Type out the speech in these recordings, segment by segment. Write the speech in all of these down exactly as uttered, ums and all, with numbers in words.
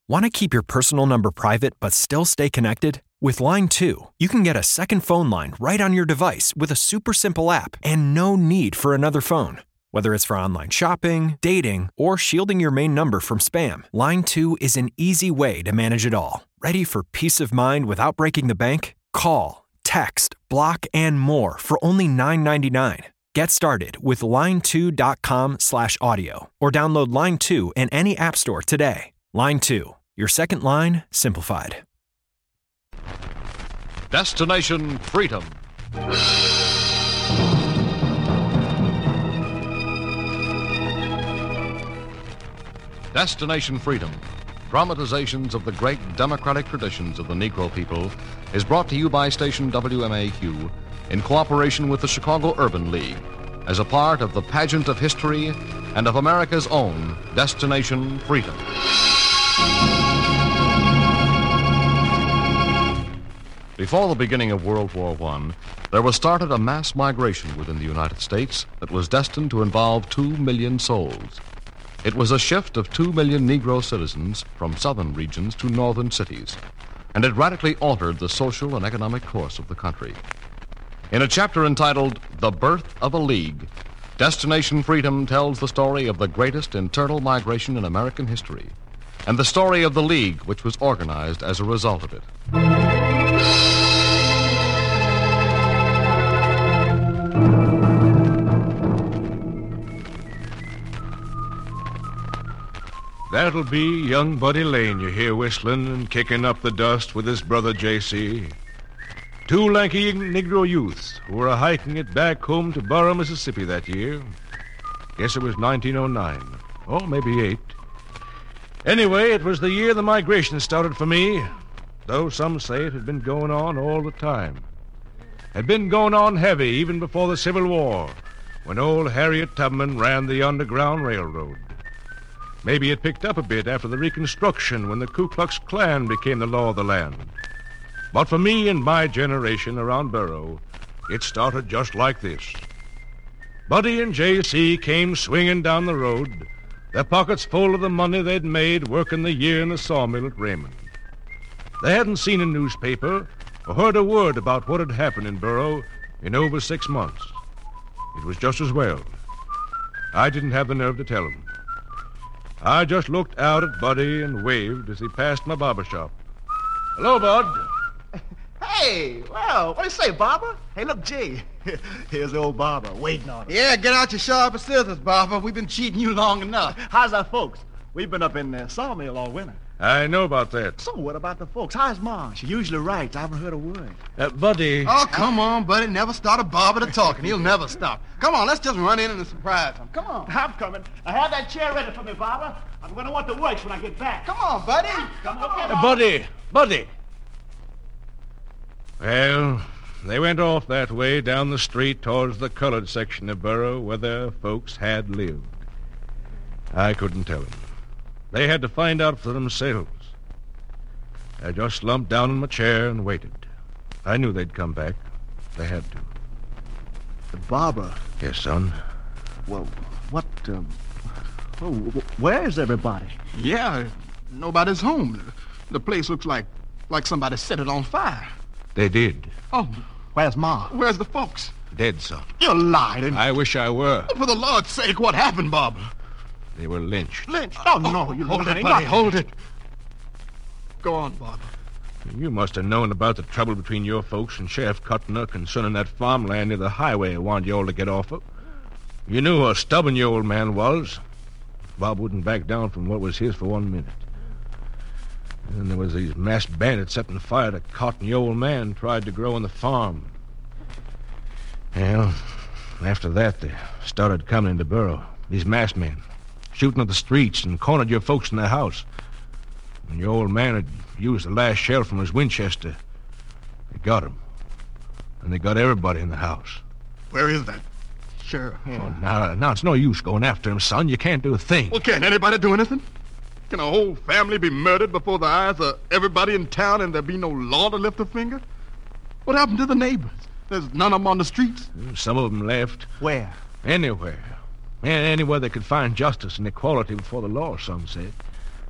Want to keep your personal number private but still stay connected? With Line two, you can get a second phone line right on your device with a super simple app and no need for another phone. Whether it's for online shopping, dating, or shielding your main number from spam, Line two is an easy way to manage it all. Ready for peace of mind without breaking the bank? Call, text, block, and more for only nine ninety-nine. Get started with line two dot com slash audio or download Line two in any app store today. Line two, your second line simplified. Destination Freedom. Destination Freedom, dramatizations of the great democratic traditions of the Negro people, is brought to you by station W M A Q in cooperation with the Chicago Urban League as a part of the pageant of history and of America's own Destination Freedom. Before the beginning of World War One, there was started a mass migration within the United States that was destined to involve two million souls. It was a shift of two million Negro citizens from southern regions to northern cities, and it radically altered the social and economic course of the country. In a chapter entitled The Birth of a League, Destination Freedom tells the story of the greatest internal migration in American history, and the story of the League which was organized as a result of it. That'll be young Buddy Lane you hear whistling and kicking up the dust with his brother J C. Two lanky Negro youths who were hiking it back home to Burrough, Mississippi that year. Guess it was nineteen oh nine, or maybe eight. Anyway, it was the year the migration started for me, though some say it had been going on all the time. Had been going on heavy even before the Civil War, when old Harriet Tubman ran the Underground Railroad. Maybe it picked up a bit after the Reconstruction when the Ku Klux Klan became the law of the land. But for me and my generation around Burrough, it started just like this. Buddy and J C came swinging down the road, their pockets full of the money they'd made working the year in the sawmill at Raymond. They hadn't seen a newspaper or heard a word about what had happened in Burrough in over six months. It was just as well. I didn't have the nerve to tell them. I just looked out at Buddy and waved as he passed my barber shop. Hello, Bud. Hey, well, what do you say, Barbara? Hey, look, Jay. Here's the old Barbara waiting on us. Yeah, get out your sharper scissors, Barbara. We've been cheating you long enough. How's our folks? We've been up in the sawmill all winter. I know about that. So what about the folks? How's Ma? She usually writes. I haven't heard a word. Uh, Buddy. Oh, come on, buddy. Never start a barber to talking. He'll never stop. Come on, let's just run in and surprise him. Come on. I'm coming. I have that chair ready for me, Barbara. I'm going to want the works when I get back. Come on, buddy. Come on. Uh, Buddy. Buddy. Well, they went off that way down the street towards the colored section of Burrough where their folks had lived. I couldn't tell them. They had to find out for themselves. I just slumped down in my chair and waited. I knew they'd come back. They had to. Barbara. Yes, son? Well, what, um... Oh, where is everybody? Yeah, nobody's home. The place looks like like somebody set it on fire. They did. Oh, Where's Ma? where's the folks? Dead, son. You lied. And I wish I were. for the Lord's sake, what happened, Barbara? They were lynched. Lynched? Oh, no, you hold little it, thing. buddy, Not- hold it. Go on, Barbara. You must have known about the trouble between your folks and Sheriff Cutner concerning that farmland near the highway I wanted you all to get off of. You knew how stubborn your old man was. Bob wouldn't back down from what was his for one minute. And there was these masked bandits setting fire to cotton your old man tried to grow on the farm. Well, after that, they started coming into Burrough, these masked men, shooting up the streets and cornered your folks in their house. And your old man had used the last shell from his Winchester. They got him. And they got everybody in the house. Where is that? Sure. Oh, now, now, it's no use going after him, son. You can't do a thing. Well, can't anybody do anything? Can a whole family be murdered before the eyes of everybody in town and there be no law to lift a finger? What happened to the neighbors? There's none of them on the streets. Some of them left. Where? Anywhere. A- Anywhere they could find justice and equality before the law, some said.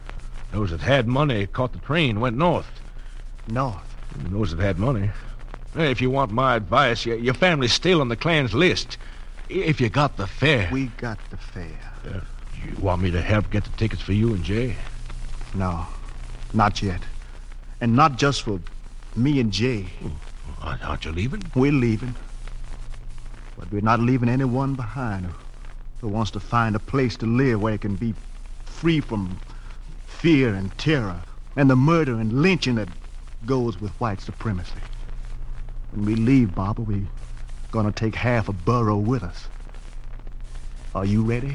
Those that had money caught the train, went north. North. And those that had money. If you want my advice, your, your family's still on the clan's list. If you got the fare. We got the fare. Uh, you want me to help get the tickets for you and Jay? No, not yet. And not just for me and Jay. Oh, aren't you leaving? We're leaving. But we're not leaving anyone behind who, who wants to find a place to live where it can be free from fear and terror and the murder and lynching that goes with white supremacy. When we leave, Barbara, we're gonna take half a burro with us. Are you ready?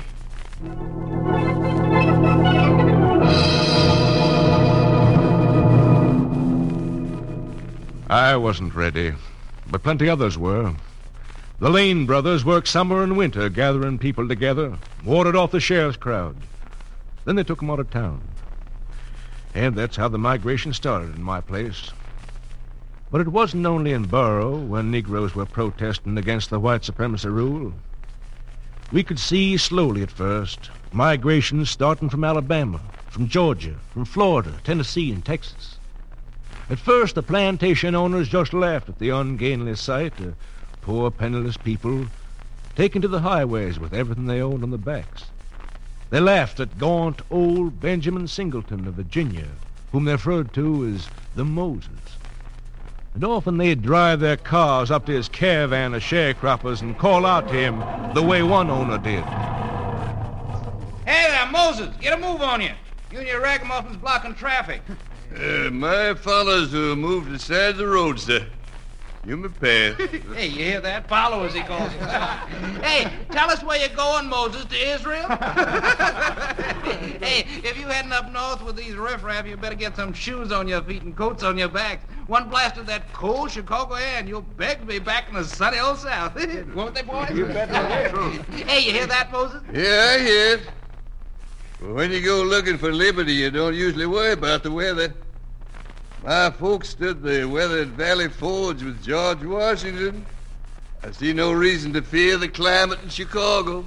I wasn't ready, but plenty others were. The Lane brothers worked summer and winter gathering people together, warded off the sheriff's crowd. Then they took them out of town. And that's how the migration started in my place. But it wasn't only in Burro when Negroes were protesting against the white supremacy rule. We could see slowly at first migration starting from Alabama, from Georgia, from Florida, Tennessee, and Texas. At first, the plantation owners just laughed at the ungainly sight of poor, penniless people taken to the highways with everything they owned on their backs. They laughed at gaunt old Benjamin Singleton of Virginia, whom they referred to as the Moses. And often they'd drive their cars up to his caravan of sharecroppers and call out to him the way one owner did. Hey there, Moses, get a move on you. You and your ragamuffins blocking traffic. Uh, my fellows who moved to the side of the road, sir. You may pass. Hey, you hear that? Follow, as he calls himself. Hey, tell us where you're going, Moses, to Israel? Hey, if you heading up north with these riffraff, you better get some shoes on your feet and coats on your backs. One blast of that cold Chicago air, and you'll beg to be back in the sunny old South. Won't they, boys? You bet. Hey, you hear that, Moses? Yeah, I hear it. But when you go looking for liberty, you don't usually worry about the weather. My folks stood the weathered Valley Forge with George Washington. I see no reason to fear the climate in Chicago.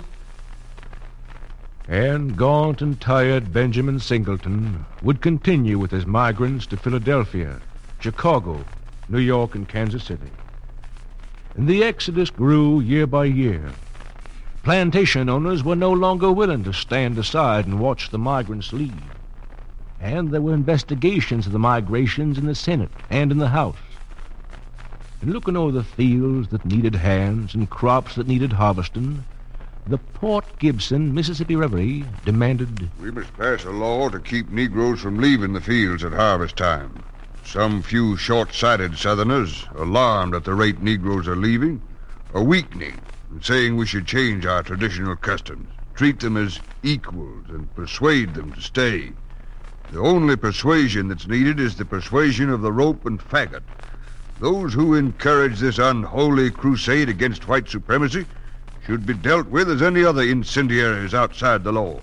And gaunt and tired Benjamin Singleton would continue with his migrants to Philadelphia, Chicago, New York, and Kansas City. And the exodus grew year by year. Plantation owners were no longer willing to stand aside and watch the migrants leave. And there were investigations of the migrations in the Senate and in the House. And looking over the fields that needed hands and crops that needed harvesting, the Port Gibson, Mississippi Reverie demanded... We must pass a law to keep Negroes from leaving the fields at harvest time. Some few short-sighted Southerners, alarmed at the rate Negroes are leaving, are weakening and saying we should change our traditional customs, treat them as equals, and persuade them to stay. The only persuasion that's needed is the persuasion of the rope and faggot. Those who encourage this unholy crusade against white supremacy should be dealt with as any other incendiaries outside the law.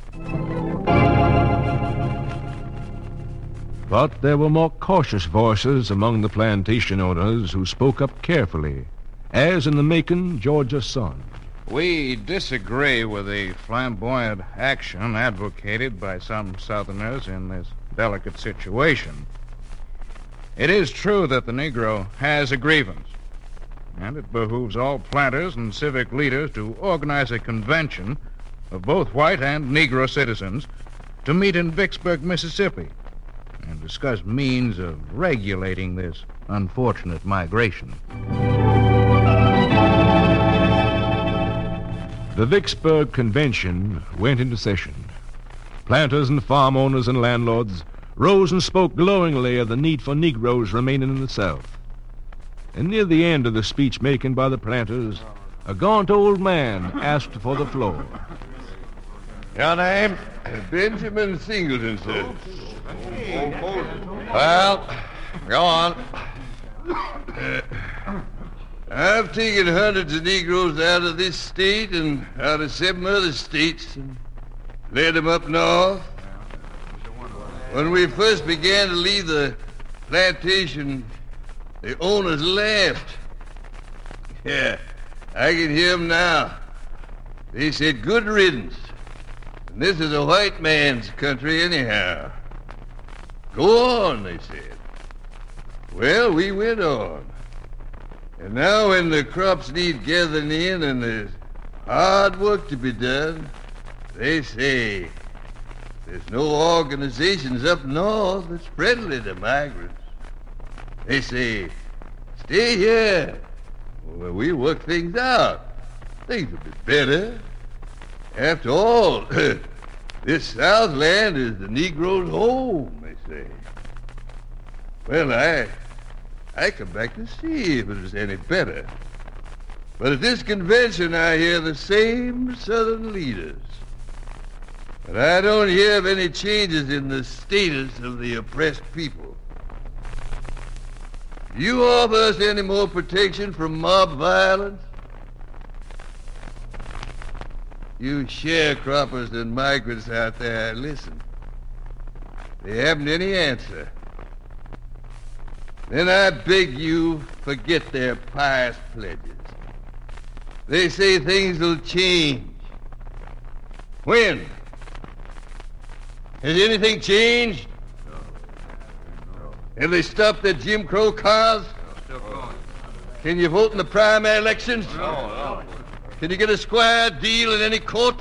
But there were more cautious voices among the plantation owners who spoke up carefully, as in the Macon, Georgia Sun. We disagree with the flamboyant action advocated by some Southerners in this delicate situation. It is true that the Negro has a grievance, and it behooves all planters and civic leaders to organize a convention of both white and Negro citizens to meet in Vicksburg, Mississippi, and discuss means of regulating this unfortunate migration. The Vicksburg Convention went into session. Planters and farm owners and landlords rose and spoke glowingly of the need for Negroes remaining in the South. And near the end of the speech making by the planters, a gaunt old man asked for the floor. Your name? Benjamin Singleton, sir. Well, go on. Uh, I've taken hundreds of Negroes out of this state and out of seven other states and led them up north. When we first began to leave the plantation, the owners laughed. Yeah, I can hear them now. They said, good riddance. And this is a white man's country anyhow. Go on, they said. Well, we went on. And now when the crops need gathering in and there's hard work to be done, they say there's no organizations up north that's friendly to migrants. They say, stay here. Well, we work things out. Things will be better. After all, this Southland is the Negro's home, they say. Well, I... I come back to see if it is any better. But at this convention, I hear the same Southern leaders. But I don't hear of any changes in the status of the oppressed people. Do you offer us any more protection from mob violence? You sharecroppers and migrants out there, listen. They haven't any answer. Then I beg you, forget their pious pledges. They say things will change. When? Has anything changed? Have they stopped their Jim Crow cars? Can you vote in the primary elections? Can you get a square deal in any court?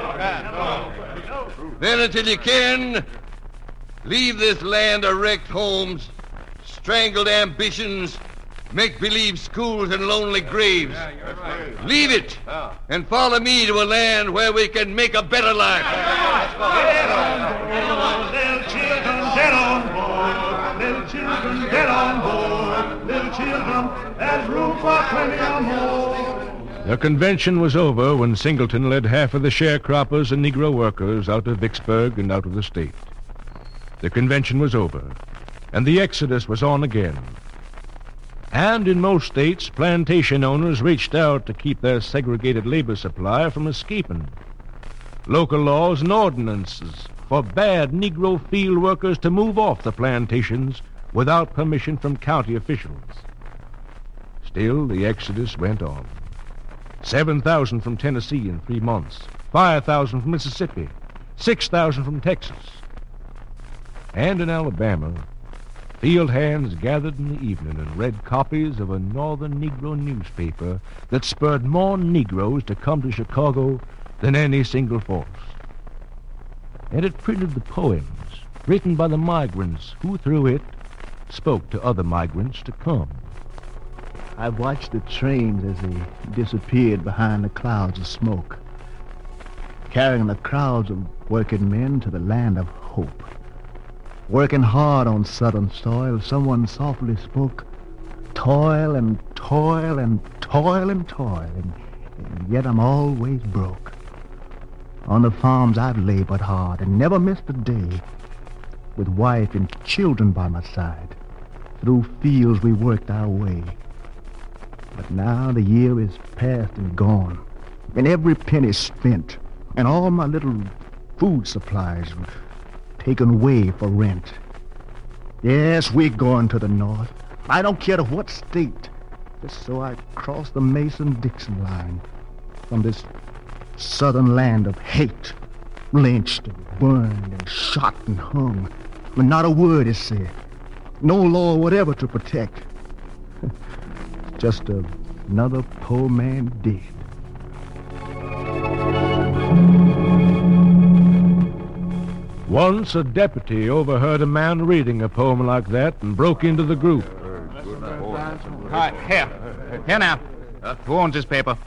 Then until you can, leave this land of wrecked homes, strangled ambitions, make-believe schools, and lonely graves. Leave it and follow me to a land where we can make a better life. Get on board, little children, get on board. Little children, get on board. Little children, there's room for plenty of more. The convention was over when Singleton led half of the sharecroppers and Negro workers out of Vicksburg and out of the state. The convention was over, and the exodus was on again. And in most states, plantation owners reached out to keep their segregated labor supply from escaping. Local laws and ordinances forbade Negro field workers to move off the plantations without permission from county officials. Still, the exodus went on. seven thousand from Tennessee in three months, five thousand from Mississippi, six thousand from Texas. And in Alabama, field hands gathered in the evening and read copies of a northern Negro newspaper that spurred more Negroes to come to Chicago than any single force. And it printed the poems written by the migrants who, through it, spoke to other migrants to come. I watched the trains as they disappeared behind the clouds of smoke, carrying the crowds of working men to the land of hope. Working hard on southern soil, someone softly spoke, toil and toil and toil and toil, and, and yet I'm always broke. On the farms I've labored hard and never missed a day, with wife and children by my side. Through fields we worked our way. But now the year is past and gone, and every penny spent, and all my little food supplies taken away for rent. Yes, we're going to the north. I don't care to what state, just so I cross the Mason-Dixon line from this southern land of hate, lynched and burned and shot and hung, when not a word is said, no law whatever to protect. Just a, another poor man dead. Once a deputy overheard a man reading a poem like that and broke into the group. All right, here. Here now. Who owns this paper?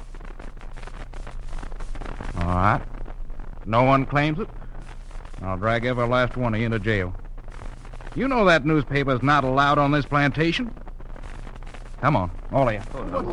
All right. No one claims it? I'll drag every last one of you into jail. You know that newspaper's not allowed on this plantation? Come on, all of you.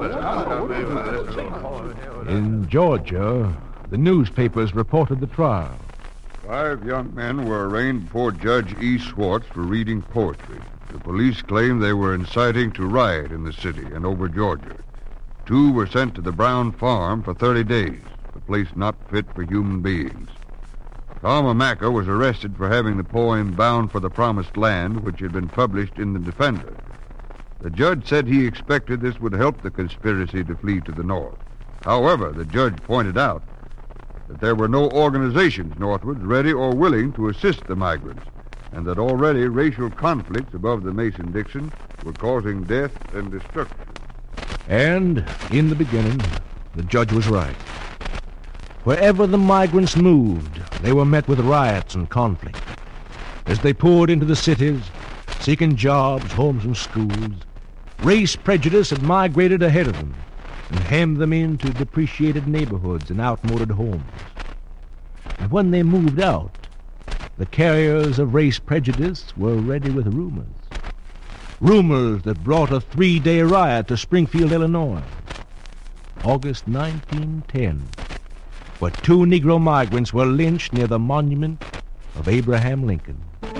In Georgia, the newspapers reported the trial. Five young men were arraigned before Judge E. Swartz for reading poetry. The police claimed they were inciting to riot in the city and over Georgia. Two were sent to the Brown farm for thirty days, a place not fit for human beings. Tom Amacker was arrested for having the poem Bound for the Promised Land, which had been published in the Defender. The judge said he expected this would help the conspiracy to flee to the north. However, the judge pointed out that there were no organizations northward ready or willing to assist the migrants, and that already racial conflicts above the Mason-Dixon were causing death and destruction. And, in the beginning, the judge was right. Wherever the migrants moved, they were met with riots and conflict. As they poured into the cities, seeking jobs, homes, and schools, race prejudice had migrated ahead of them and hemmed them into depreciated neighborhoods and outmoded homes. And when they moved out, the carriers of race prejudice were ready with rumors. Rumors that brought a three-day riot to Springfield, Illinois, August nineteen ten, where two Negro migrants were lynched near the monument of Abraham Lincoln.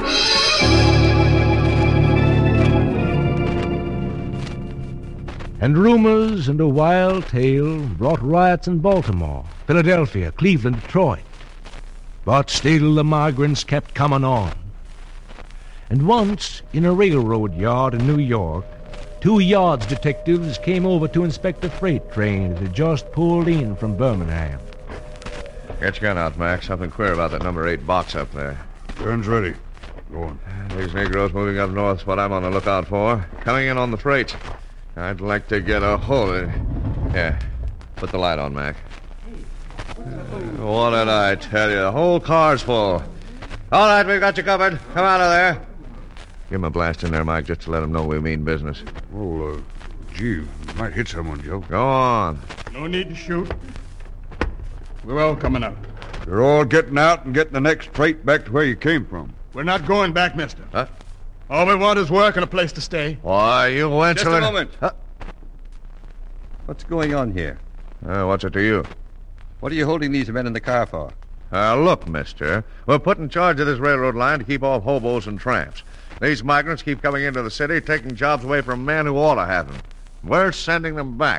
And rumors and a wild tale brought riots in Baltimore, Philadelphia, Cleveland, Detroit. But still the migrants kept coming on. And once, in a railroad yard in New York, two yards detectives came over to inspect a freight train that had just pulled in from Birmingham. Get your gun out, Mac. Something queer about that number eight box up there. Gun's ready. Go on. These Negroes moving up north is what I'm on the lookout for. Coming in on the freight. I'd like to get a hold of it. Here, put the light on, Mac. Uh, what did I tell you? The whole car's full. All right, we've got you covered. Come out of there. Give him a blast in there, Mike, just to let him know we mean business. Oh, uh, gee, you might hit someone, Joe. Go on. No need to shoot. We're all coming up. You're all getting out and getting the next freight back to where you came from. We're not going back, mister. Huh? All we want is work and a place to stay. Why, you went Just a moment. Huh? What's going on here? Uh, what's it to you? What are you holding these men in the car for? Uh, look, mister, we're put in charge of this railroad line to keep off hobos and tramps. These migrants keep coming into the city, taking jobs away from men who ought to have them. We're sending them back.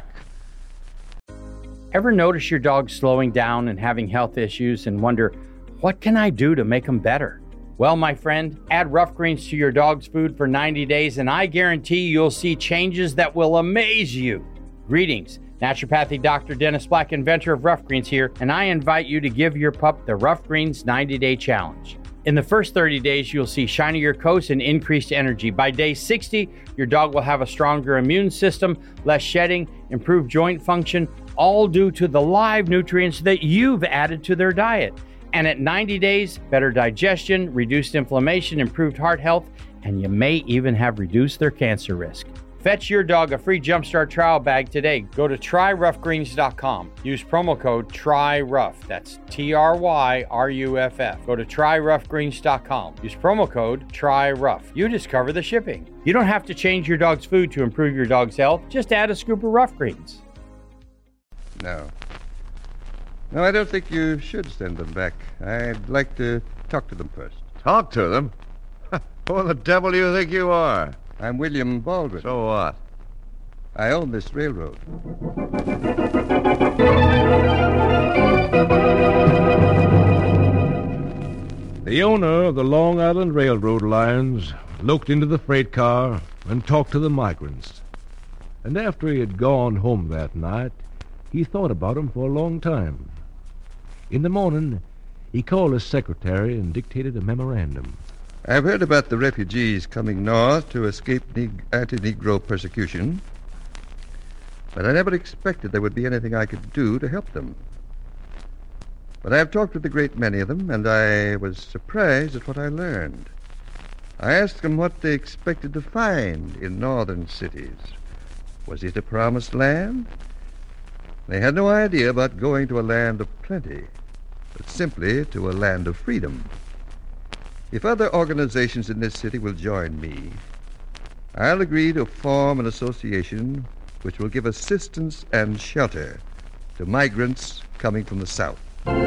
Ever notice your dog slowing down and having health issues and wonder, what can I do to make them better? Well, my friend, add Rough Greens to your dog's food for ninety days, and I guarantee you'll see changes that will amaze you. Greetings. Naturopathic Doctor Dennis Black, inventor of Rough Greens here, and I invite you to give your pup the Rough Greens ninety-day challenge. In the first thirty days, you'll see shinier coats and increased energy. By day sixty, your dog will have a stronger immune system, less shedding, improved joint function, all due to the live nutrients that you've added to their diet. And at ninety days, better digestion, reduced inflammation, improved heart health, and you may even have reduced their cancer risk. Fetch your dog a free Jumpstart trial bag today. Go to try rough greens dot com. Use promo code TRYROUGH. That's T R Y R U F F. Go to try rough greens dot com. Use promo code TRYROUGH. You discover the shipping. You don't have to change your dog's food to improve your dog's health. Just add a scoop of Rough Greens. No. No, I don't think you should send them back. I'd like to talk to them first. Talk to them? Who the devil do you think you are? I'm William Baldwin. So what? I own this railroad. The owner of the Long Island Railroad lines looked into the freight car and talked to the migrants. And after he had gone home that night, he thought about them for a long time. In the morning, he called his secretary and dictated a memorandum. I've heard about the refugees coming north to escape neg- anti-Negro persecution, but I never expected there would be anything I could do to help them. But I've talked with a great many of them, and I was surprised at what I learned. I asked them what they expected to find in northern cities. Was it a promised land? They had no idea about going to a land of plenty, but simply to a land of freedom. If other organizations in this city will join me, I'll agree to form an association which will give assistance and shelter to migrants coming from the South.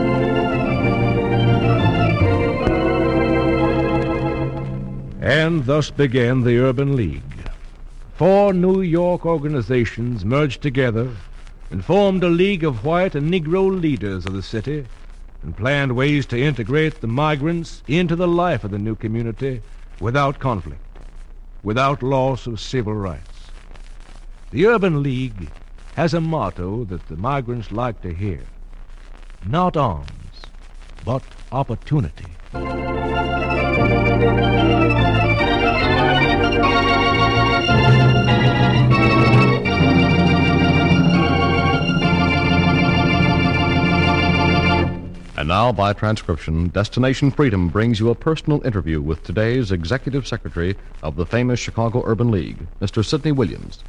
And thus began the Urban League. Four New York organizations merged together and formed a league of white and Negro leaders of the city and planned ways to integrate the migrants into the life of the new community without conflict, without loss of civil rights. The Urban League has a motto that the migrants like to hear: not arms, but opportunity. And now, by transcription, Destination Freedom brings you a personal interview with today's Executive Secretary of the famous Chicago Urban League, Mister Sidney Williams.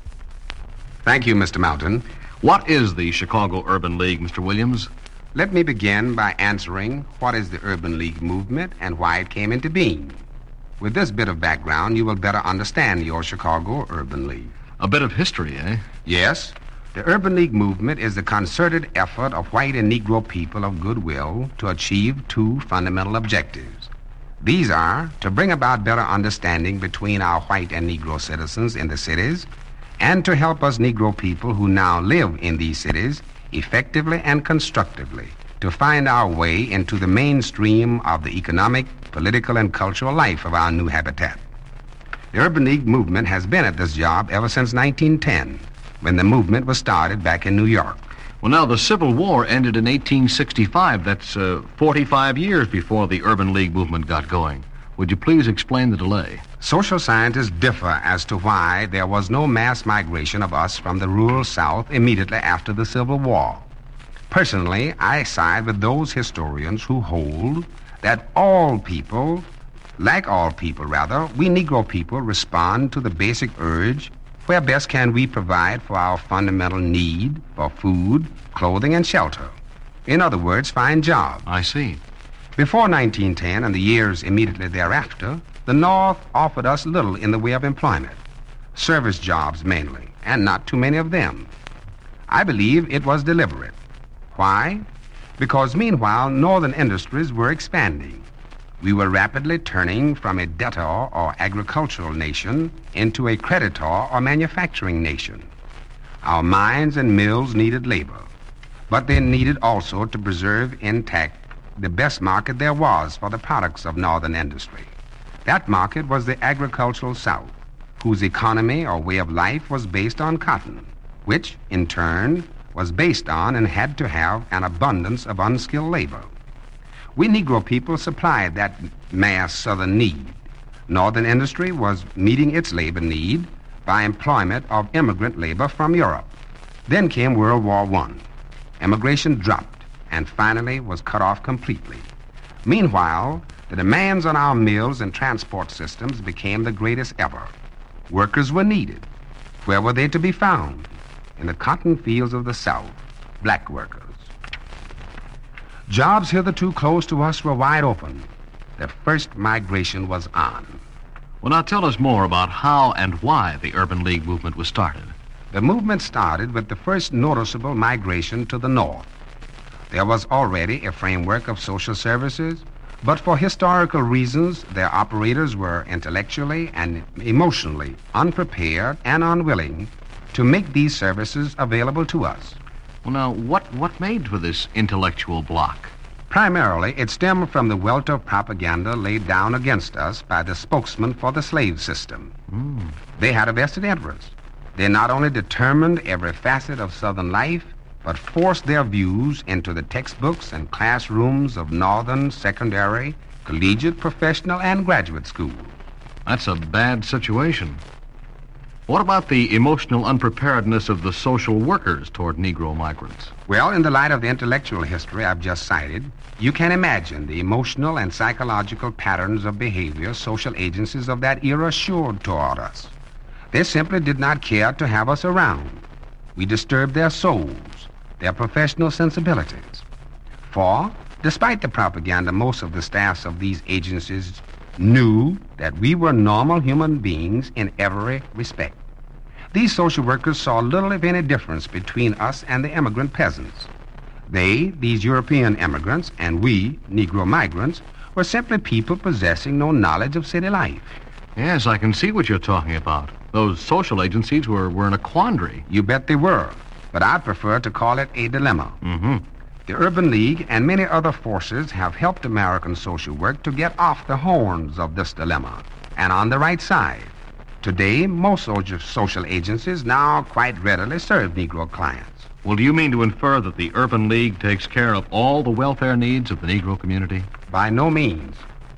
Thank you, Mister Mountain. What is the Chicago Urban League, Mister Williams? Let me begin by answering what is the Urban League movement and why it came into being. With this bit of background, you will better understand your Chicago Urban League. A bit of history, eh? Yes. The Urban League movement is the concerted effort of white and Negro people of goodwill to achieve two fundamental objectives. These are to bring about better understanding between our white and Negro citizens in the cities and to help us Negro people who now live in these cities effectively and constructively to find our way into the mainstream of the economic, political, and cultural life of our new habitat. The Urban League movement has been at this job ever since nineteen ten, when the movement was started back in New York. Well, now, the Civil War ended in eighteen sixty-five. That's uh, forty-five years before the Urban League movement got going. Would you please explain the delay? Social scientists differ as to why there was no mass migration of us from the rural South immediately after the Civil War. Personally, I side with those historians who hold that all people, like all people rather, we Negro people respond to the basic urge: where best can we provide for our fundamental need for food, clothing, and shelter? In other words, find jobs. I see. Before nineteen ten and the years immediately thereafter, the North offered us little in the way of employment. Service jobs mainly, and not too many of them. I believe it was deliberate. Why? Because meanwhile, Northern industries were expanding. We were rapidly turning from a debtor or agricultural nation into a creditor or manufacturing nation. Our mines and mills needed labor, but they needed also to preserve intact the best market there was for the products of Northern industry. That market was the agricultural South, whose economy or way of life was based on cotton, which, in turn, was based on and had to have an abundance of unskilled labor. We Negro people supplied that mass Southern need. Northern industry was meeting its labor need by employment of immigrant labor from Europe. Then came World War One. Immigration dropped and finally was cut off completely. Meanwhile, the demands on our mills and transport systems became the greatest ever. Workers were needed. Where were they to be found? In the cotton fields of the South, black workers. Jobs hitherto close to us were wide open. The first migration was on. Well, now tell us more about how and why the Urban League movement was started. The movement started with the first noticeable migration to the North. There was already a framework of social services, but for historical reasons, their operators were intellectually and emotionally unprepared and unwilling to make these services available to us. Well, now, what, what made for this intellectual block? Primarily, it stemmed from the welter of propaganda laid down against us by the spokesman for the slave system. Mm. They had a vested interest. They not only determined every facet of Southern life, but forced their views into the textbooks and classrooms of Northern secondary, collegiate, professional, and graduate schools. That's a bad situation. What about the emotional unpreparedness of the social workers toward Negro migrants? Well, in the light of the intellectual history I've just cited, you can imagine the emotional and psychological patterns of behavior social agencies of that era showed toward us. They simply did not care to have us around. We disturbed their souls, their professional sensibilities. For, despite the propaganda, most of the staffs of these agencies knew that we were normal human beings in every respect. These social workers saw little, if any, difference between us and the immigrant peasants. They, these European immigrants, and we, Negro migrants, were simply people possessing no knowledge of city life. Yes, I can see what you're talking about. Those social agencies were, were in a quandary. You bet they were, but I prefer to call it a dilemma. Mm-hmm. The Urban League and many other forces have helped American social work to get off the horns of this dilemma and on the right side. Today, most social agencies now quite readily serve Negro clients. Well, do you mean to infer that the Urban League takes care of all the welfare needs of the Negro community? By no means.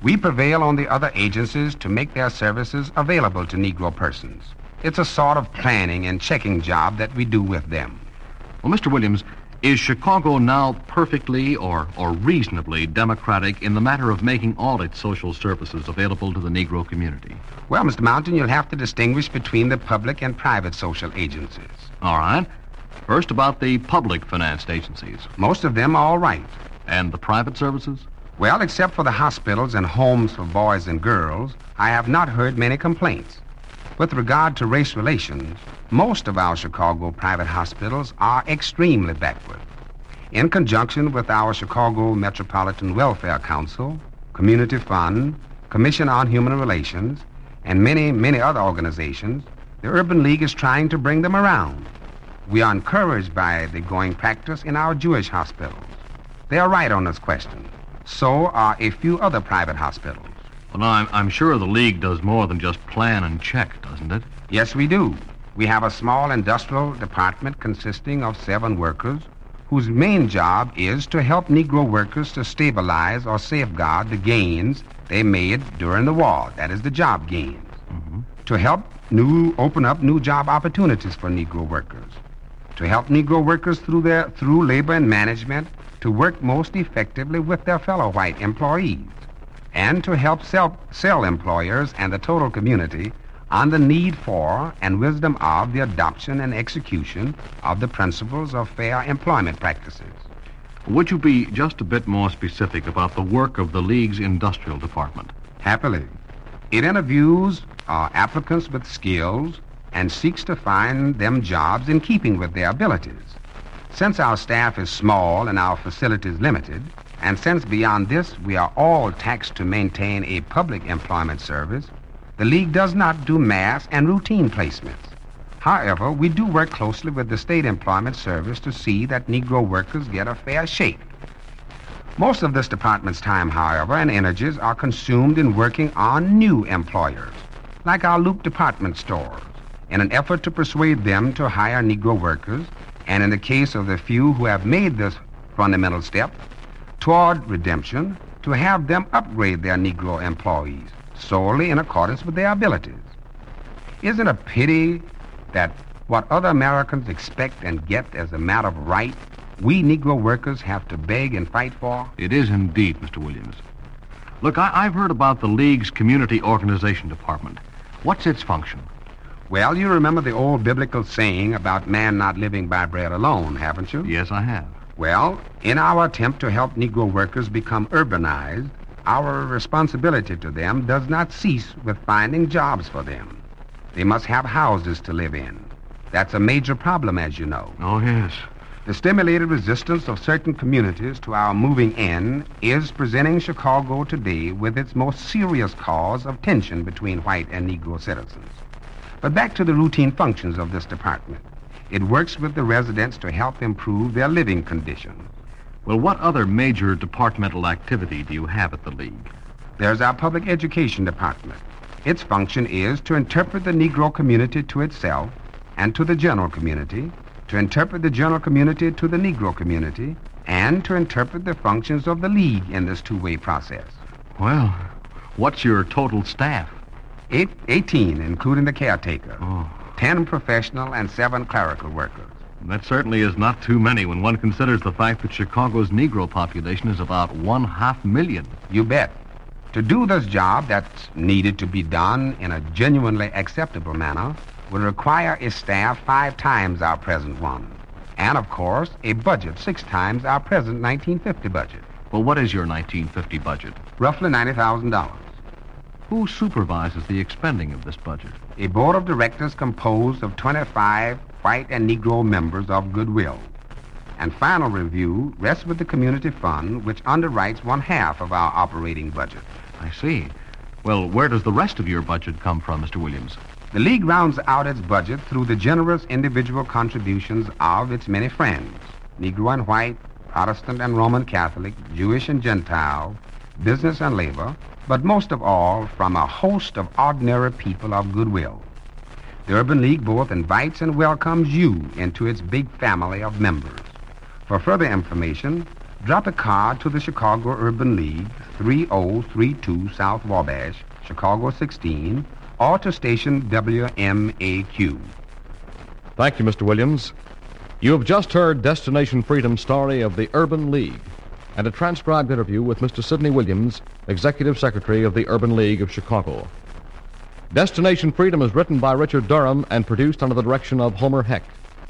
We prevail on the other agencies to make their services available to Negro persons. It's a sort of planning and checking job that we do with them. Well, Mister Williams, is Chicago now perfectly or, or reasonably democratic in the matter of making all its social services available to the Negro community? Well, Mister Mountain, you'll have to distinguish between the public and private social agencies. All right. First, about the public-financed agencies. Most of them are all right. And the private services? Well, except for the hospitals and homes for boys and girls, I have not heard many complaints. With regard to race relations, most of our Chicago private hospitals are extremely backward. In conjunction with our Chicago Metropolitan Welfare Council, Community Fund, Commission on Human Relations, and many, many other organizations, the Urban League is trying to bring them around. We are encouraged by the going practice in our Jewish hospitals. They are right on this question. So are a few other private hospitals. Well, now, I'm, I'm sure the League does more than just plan and check, doesn't it? Yes, we do. We have a small industrial department consisting of seven workers whose main job is to help Negro workers to stabilize or safeguard the gains they made during the war. That is the job gains. Mm-hmm. To help new open up new job opportunities for Negro workers. To help Negro workers through their through labor and management to work most effectively with their fellow white employees. And to help sell, sell employers and the total community on the need for and wisdom of the adoption and execution of the principles of fair employment practices. Would you be just a bit more specific about the work of the League's industrial department? Happily. It interviews uh, applicants with skills and seeks to find them jobs in keeping with their abilities. Since our staff is small and our facilities limited, and since beyond this we are all taxed to maintain a public employment service, the League does not do mass and routine placements. However, we do work closely with the State Employment Service to see that Negro workers get a fair shake. Most of this department's time, however, and energies are consumed in working on new employers, like our Loop department stores, in an effort to persuade them to hire Negro workers, and in the case of the few who have made this fundamental step toward redemption, to have them upgrade their Negro employees solely in accordance with their abilities. Isn't it a pity that what other Americans expect and get as a matter of right, we Negro workers have to beg and fight for? It is indeed, Mister Williams. Look, I, I've heard about the League's Community Organization Department. What's its function? Well, you remember the old biblical saying about man not living by bread alone, haven't you? Yes, I have. Well, in our attempt to help Negro workers become urbanized, our responsibility to them does not cease with finding jobs for them. They must have houses to live in. That's a major problem, as you know. Oh, yes. The stimulated resistance of certain communities to our moving in is presenting Chicago today with its most serious cause of tension between white and Negro citizens. But back to the routine functions of this department. It works with the residents to help improve their living conditions. Well, what other major departmental activity do you have at the League? There's our public education department. Its function is to interpret the Negro community to itself and to the general community, to interpret the general community to the Negro community, and to interpret the functions of the League in this two-way process. Well, what's your total staff? Eight, eighteen, including the caretaker. Oh. Ten professional and seven clerical workers. That certainly is not too many when one considers the fact that Chicago's Negro population is about one half million. You bet. To do this job that's needed to be done in a genuinely acceptable manner will require a staff five times our present one. And, of course, a budget six times our present nineteen fifty budget. Well, what is your nineteen fifty budget? Roughly ninety thousand dollars. Who supervises the expending of this budget? A board of directors composed of twenty-five white and Negro members of goodwill. And final review rests with the community fund, which underwrites one half of our operating budget. I see. Well, where does the rest of your budget come from, Mister Williams? The League rounds out its budget through the generous individual contributions of its many friends, Negro and white, Protestant and Roman Catholic, Jewish and Gentile, business and labor, but most of all from a host of ordinary people of goodwill. The Urban League both invites and welcomes you into its big family of members. For further information, drop a card to the Chicago Urban League, three oh three two South Wabash, Chicago sixteen, or to station W M A Q. Thank you, Mister Williams. You have just heard Destination Freedom's story of the Urban League and a transcribed interview with Mister Sidney Williams, Executive Secretary of the Urban League of Chicago. Destination Freedom is written by Richard Durham and produced under the direction of Homer Hecht.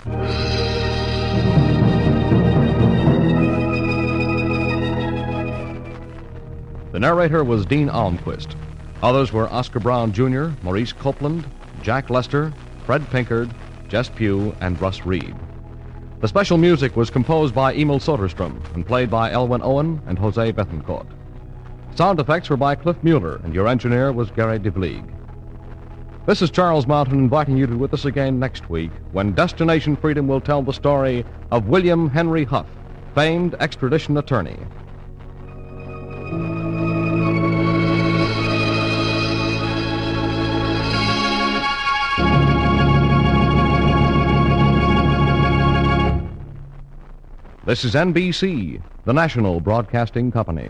The narrator was Dean Almquist. Others were Oscar Brown Junior, Maurice Copeland, Jack Lester, Fred Pinkard, Jess Pugh, and Russ Reed. The special music was composed by Emil Soderstrom and played by Elwin Owen and Jose Bethencourt. Sound effects were by Cliff Mueller, and your engineer was Gary DeVlieg. This is Charles Mountain inviting you to be with us again next week when Destination Freedom will tell the story of William Henry Huff, famed extradition attorney. This is N B C, the national broadcasting company.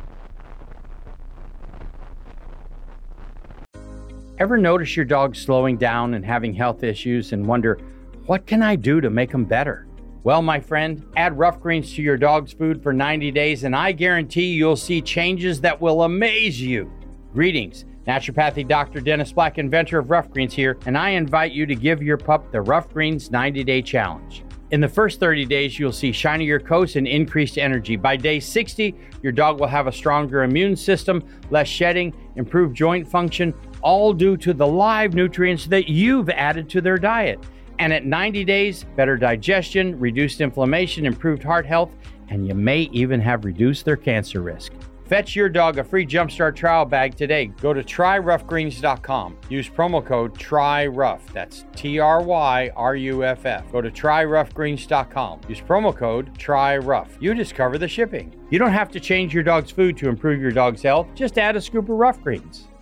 Ever notice your dog slowing down and having health issues and wonder, what can I do to make them better? Well, my friend, add Rough Greens to your dog's food for ninety days and I guarantee you'll see changes that will amaze you. Greetings, naturopathic Doctor Dennis Black, inventor of Rough Greens here, and I invite you to give your pup the Rough Greens ninety day challenge. In the first thirty days, you'll see shinier coats and increased energy. By day sixty, your dog will have a stronger immune system, less shedding, improved joint function, all due to the live nutrients that you've added to their diet. And at ninety days, better digestion, reduced inflammation, improved heart health, and you may even have reduced their cancer risk. Fetch your dog a free Jumpstart trial bag today. Go to try rough greens dot com. Use promo code TRYROUGH. That's T R Y R U F F. Go to try rough greens dot com. Use promo code TRYROUGH. You discover the shipping. You don't have to change your dog's food to improve your dog's health. Just add a scoop of Rough Greens.